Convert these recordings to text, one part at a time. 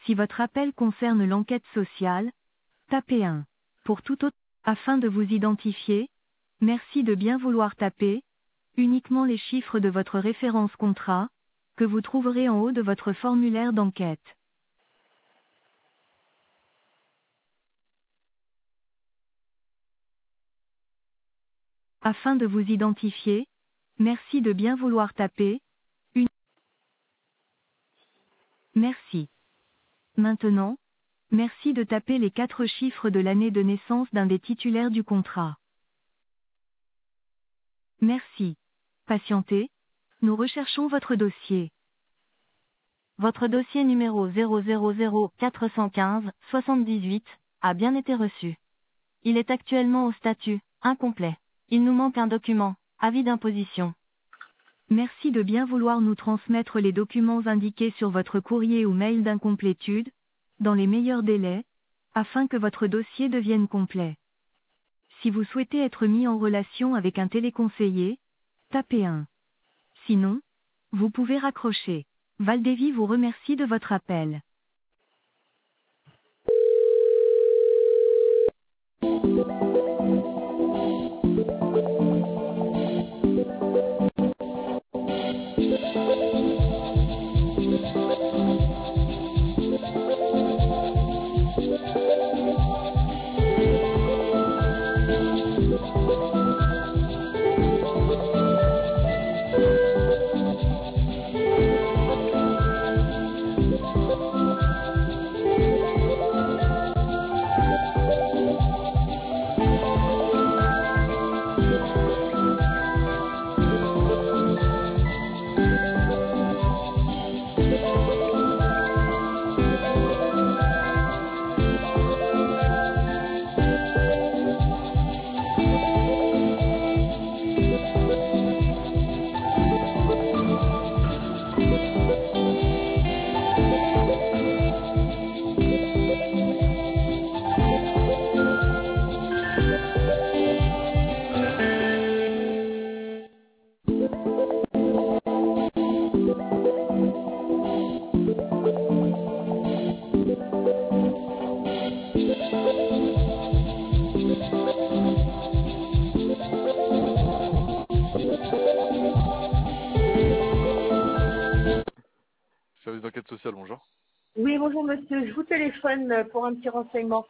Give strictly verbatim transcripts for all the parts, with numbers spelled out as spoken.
Si votre appel concerne l'enquête sociale, tapez un. Pour tout autre, afin de vous identifier, merci de bien vouloir taper uniquement les chiffres de votre référence contrat, que vous trouverez en haut de votre formulaire d'enquête. Afin de vous identifier, merci de bien vouloir taper une. Merci. Maintenant, merci de taper les quatre chiffres de l'année de naissance d'un des titulaires du contrat. Merci. Patientez. Nous recherchons votre dossier. Votre dossier numéro zéro zéro zéro quatre un cinq soixante-dix-huit a bien été reçu. Il est actuellement au statut incomplet. Il nous manque un document, avis d'imposition. Merci de bien vouloir nous transmettre les documents indiqués sur votre courrier ou mail d'incomplétude, dans les meilleurs délais, afin que votre dossier devienne complet. Si vous souhaitez être mis en relation avec un téléconseiller, tapez un. Sinon, vous pouvez raccrocher. Valdévy vous remercie de votre appel. Service d'enquête sociale, bonjour. Oui, bonjour monsieur, je vous téléphone pour un petit renseignement.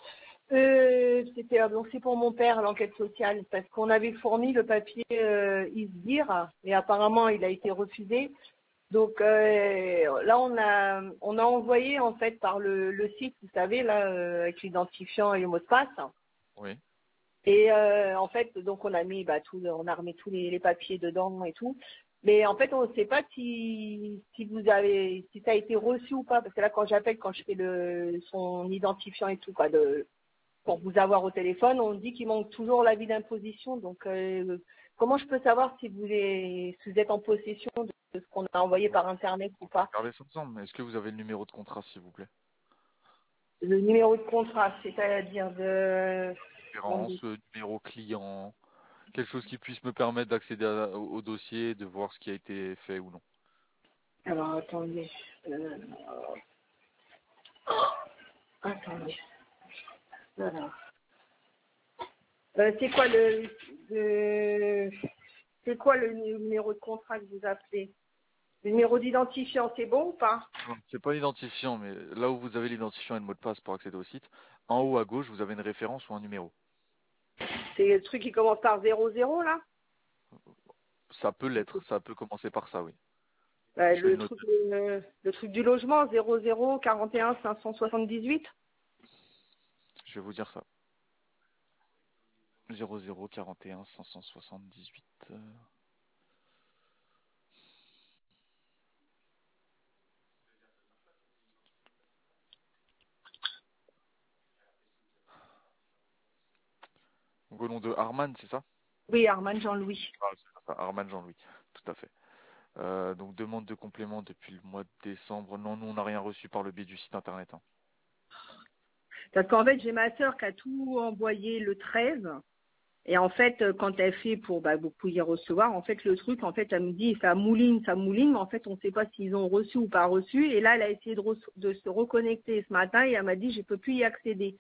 Euh, c'était euh, donc c'est pour mon père l'enquête sociale parce qu'on avait fourni le papier euh, ISDIR et apparemment il a été refusé. Donc euh, là on a on a envoyé en fait par le, le site, vous savez là euh, avec l'identifiant et le mot de passe. Oui. Et euh, en fait donc on a mis bah tout, on a remis tous les, les papiers dedans et tout. Mais en fait, on ne sait pas si, si vous avez, si ça a été reçu ou pas, parce que là, quand j'appelle, quand je fais le, son identifiant et tout, quoi, de, pour vous avoir au téléphone, on dit qu'il manque toujours l'avis d'imposition. Donc, euh, comment je peux savoir si vous, est, si vous êtes en possession de, de ce qu'on a envoyé par Internet ou pas? Regardez ça ensemble. Est-ce que vous avez le numéro de contrat, s'il vous plaît? Le numéro de contrat, c'est-à-dire de... Référence, euh, numéro client, quelque chose qui puisse me permettre d'accéder à- au, au dossier, de voir ce qui a été fait ou non. Alors, attendez. Euh... Attendez. Voilà. Euh, c'est quoi le, le c'est quoi le numéro de contrat que vous appelez? Le numéro d'identifiant, c'est bon ou pas? Non, c'est pas l'identifiant, mais là où vous avez l'identifiant et le mot de passe pour accéder au site, en haut à gauche, vous avez une référence ou un numéro. C'est le truc qui commence par zéro zéro là? Ça peut l'être, ça peut commencer par ça, oui. Euh, Je vais le le noter. truc le, le truc du logement, zéro zéro quarante et un cinq cent soixante-dix-huit? Je vais vous dire ça. zéro zéro quarante et un cinq cent soixante-dix-huit. euh, Donc au nom de Arman, c'est ça? Oui, Armand Jean-Louis. Ah, c'est ça, Arman Jean-Louis, tout à fait. Euh, donc demande de complément depuis le mois de décembre. Non, nous on n'a rien reçu par le biais du site internet, hein. Parce qu'en fait, j'ai ma sœur qui a tout envoyé le treize. Et en fait, euh, quand elle fait pour bah, vous pouviez recevoir, en fait, le truc, en fait, elle me dit ça mouline, ça mouline, mais en fait, on ne sait pas s'ils ont reçu ou pas reçu. Et là, elle a essayé de, re- de se reconnecter ce matin et elle m'a dit je peux plus y accéder.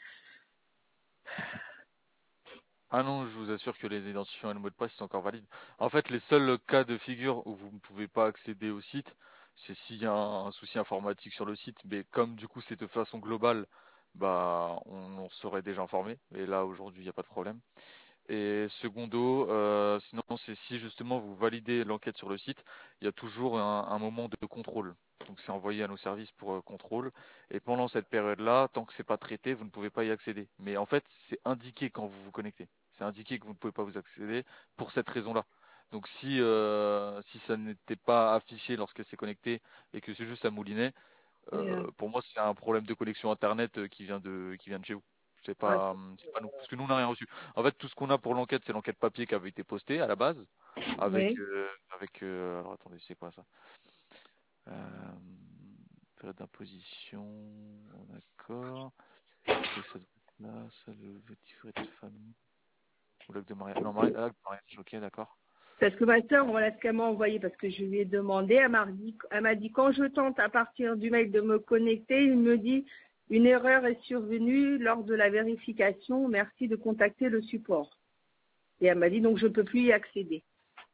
Ah non, je vous assure que les identifiants et le mot de passe sont encore valides. En fait, les seuls cas de figure où vous ne pouvez pas accéder au site, c'est s'il y a un, un souci informatique sur le site. Mais comme du coup c'est de façon globale, bah on, on serait déjà informé. Et là aujourd'hui, il n'y a pas de problème. Et secondo, euh, sinon c'est si justement vous validez l'enquête sur le site, il y a toujours un, un moment de contrôle. Donc c'est envoyé à nos services pour euh, contrôle. Et pendant cette période-là, tant que c'est pas traité, vous ne pouvez pas y accéder. Mais en fait, c'est indiqué quand vous vous connectez. C'est indiqué que vous ne pouvez pas vous accéder pour cette raison-là. Donc si euh, si ça n'était pas affiché lorsqu'elle s'est connectée et que c'est juste à moulinet, Et, euh, euh, pour moi c'est un problème de connexion internet euh, qui vient de qui vient de chez vous. C'est ouais, pas c'est pas nous parce que nous on n'a rien reçu. En fait, tout ce qu'on a pour l'enquête, c'est l'enquête papier qui avait été postée à la base avec oui. euh, avec euh, alors attendez, c'est quoi ça? Euh, période d'imposition, d'accord. Et ça doit être là, ça le livret de famille ou l'acte de mariage. Non, mari- acte de mariage, ok, d'accord. Parce que ma sœur, voilà ce qu'elle m'a envoyé, parce que je lui ai demandé, elle m'a dit, elle m'a dit quand je tente à partir du mail de me connecter, il me dit une erreur est survenue lors de la vérification, merci de contacter le support. Et elle m'a dit donc je ne peux plus y accéder.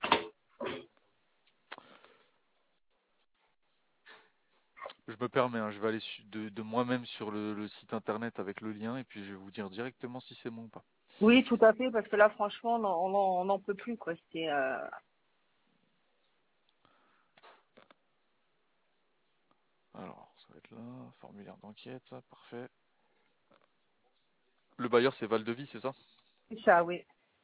Je me permets, hein, je vais aller su- de, de moi-même sur le, le site internet avec le lien et puis je vais vous dire directement si c'est bon ou pas. Oui, tout à fait, parce que là, franchement, on n'en on en- on en peut plus, quoi. C'est, euh, Alors, ça va être là, formulaire d'enquête, parfait. Le bailleur, c'est Val-de-Vie, c'est ça? c'est ça, oui.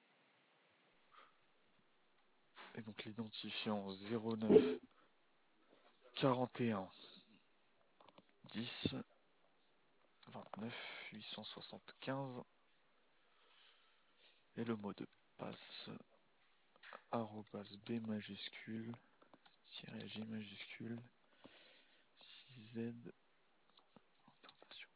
Et donc l'identifiant zéro neuf quarante et un dix vingt-neuf huit cent soixante-quinze et le mot de passe arrobas B majuscule tiret G majuscule six Z tentation.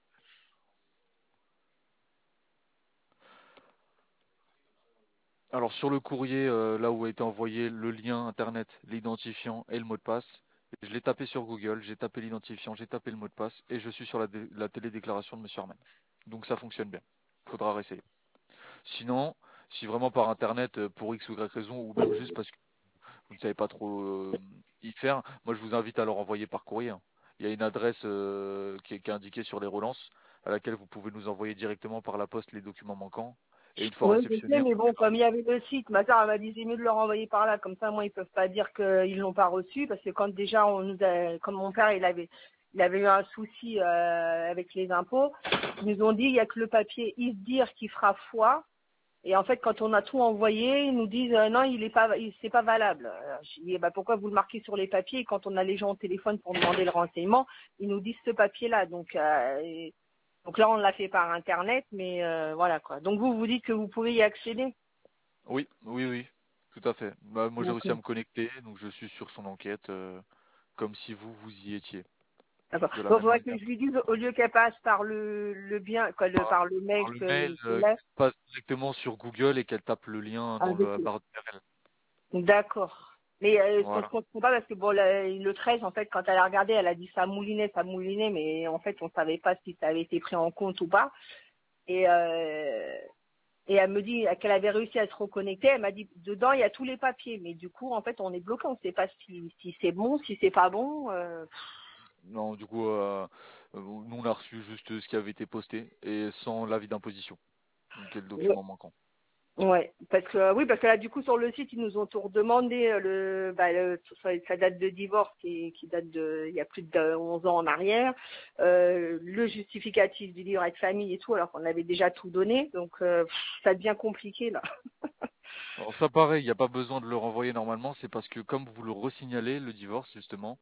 Alors sur le courrier, euh, là où a été envoyé le lien internet, l'identifiant et le mot de passe, je l'ai tapé sur Google, j'ai tapé l'identifiant, j'ai tapé le mot de passe et je suis sur la, dé- la télédéclaration de Monsieur Arman. Donc ça fonctionne bien. Faudra réessayer. Sinon, si vraiment par internet, euh, pour X ou Y raison, ou même juste parce que vous ne savez pas trop euh, y faire, moi je vous invite à leur envoyer par courrier, hein. Il y a une adresse euh, qui est, qui est indiquée sur les relances, à laquelle vous pouvez nous envoyer directement par la poste les documents manquants. Et une fois Oui, je sais, réceptionnés, mais bon, comme il y avait le site, ma soeur, elle m'a dit, c'est mieux de leur envoyer par là, comme ça, moi, ils peuvent pas dire qu'ils l'ont pas reçu, parce que quand déjà, on nous a, comme mon père, il avait, il avait eu un souci euh, avec les impôts, ils nous ont dit, il y a que le papier ISDIR qui fera foi, et en fait, quand on a tout envoyé, ils nous disent, euh, non, il est pas, il- c'est pas valable. Alors, je dis, bah, pourquoi vous le marquez sur les papiers, et quand on a les gens au téléphone pour demander le renseignement, ils nous disent ce papier-là, donc, euh, et- donc là, on l'a fait par Internet, mais euh, voilà quoi. Donc vous, vous dites que vous pouvez y accéder. oui, oui, oui, tout à fait. Bah, moi j'ai réussi D'accord. à me connecter, donc je suis sur son enquête, euh, comme si vous, vous y étiez, D'accord. de la Donc même faudrait que manière. je lui dise au lieu qu'elle passe par le, le bien, quoi, le, Par, par le mail par le que mail, je euh, laisse qu'elle passe directement sur Google et qu'elle tape le lien dans avec la eux. barre de U R L. D'accord. Mais euh, ce qu'on ne Voilà. comprend pas, parce que bon, la- le treize, en fait, quand elle a regardé, elle a dit ça moulinait, ça moulinait, mais en fait, on savait pas si ça avait été pris en compte ou pas. Et, euh, et elle me dit qu'elle avait réussi à se reconnecter. Elle m'a dit dedans, il y a tous les papiers. Mais du coup, en fait, on est bloqué. On ne sait pas si, si c'est bon, si c'est pas bon. euh, Non, du coup, euh, euh, nous on a reçu juste ce qui avait été posté et sans l'avis d'imposition, qui est le document manquant. Ouais, parce que euh, oui, parce que là, du coup, sur le site, ils nous ont tout redemandé euh, le, bah, le sa sa date de divorce qui, qui date de, il y a plus de onze ans en arrière, euh, le justificatif du livret de famille et tout, alors qu'on avait déjà tout donné, donc euh, pff, ça devient compliqué là. Alors ça pareil, il n'y a pas besoin de le renvoyer normalement, c'est parce que comme vous le resignalez, le divorce justement,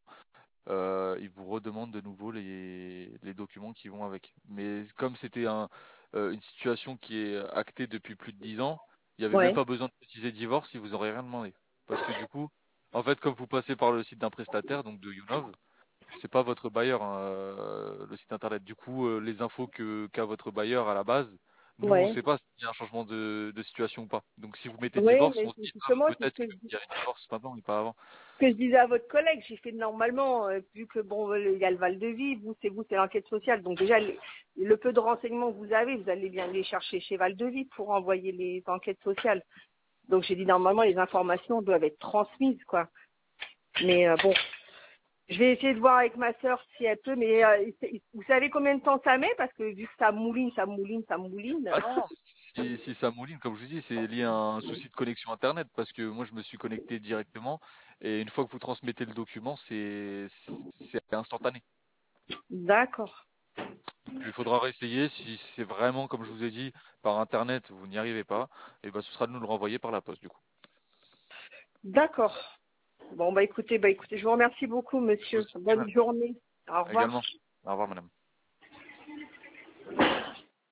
euh, il vous redemande de nouveau les, les documents qui vont avec. Mais comme c'était un, euh, une situation qui est actée depuis plus de dix ans, il n'y avait même Ouais. pas besoin de préciser divorce, il vous aurait rien demandé. Parce que du coup, en fait, comme vous passez par le site d'un prestataire, donc de Younov, c'est pas votre bailleur, hein, euh, le site internet. Du coup, euh, les infos que qu'a votre bailleur à la base, Nous, on Ouais. ne sait pas s'il y a un changement de, de situation ou pas. Donc, si vous mettez Oui, divorce, mais on se c'est dit, ah, justement, c'est ce peut-être que je qu'il y a un divorce maintenant et pas avant. ce que je disais à votre collègue, j'ai fait normalement, euh, vu que bon, euh, il y a le Val de Vie, vous c'est vous, c'est l'enquête sociale. Donc déjà, le, le peu de renseignements que vous avez, vous allez bien les chercher chez Val de Vie pour envoyer les enquêtes sociales. Donc j'ai dit normalement les informations doivent être transmises, quoi. Mais euh, bon, je vais essayer de voir avec ma sœur si elle peut, mais euh, c'est- vous savez combien de temps ça met? Parce que vu que ça mouline, ça mouline, ça mouline. Ah non, si, si ça mouline, comme je vous dis, c'est lié à un souci de connexion Internet, parce que moi, je me suis connecté directement, et une fois que vous transmettez le document, c'est c'est instantané. D'accord. Il faudra réessayer, si c'est vraiment, comme je vous ai dit, par Internet, vous n'y arrivez pas, et ben ce sera de nous le renvoyer par la poste, du coup. D'accord. Bon bah écoutez, bah écoutez, je vous remercie beaucoup, Je vous monsieur. en prie, Bonne madame. journée. Au revoir. Également. Au revoir, madame.